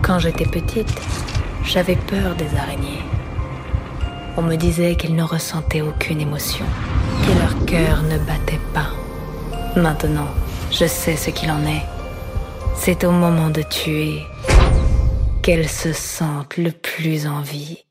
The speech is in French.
Quand j'étais petite, j'avais peur des araignées. On me disait qu'ils ne ressentaient aucune émotion, que leur cœur ne battait pas. Maintenant, je sais ce qu'il en est. C'est au moment de tuer qu'elles se sentent le plus en vie.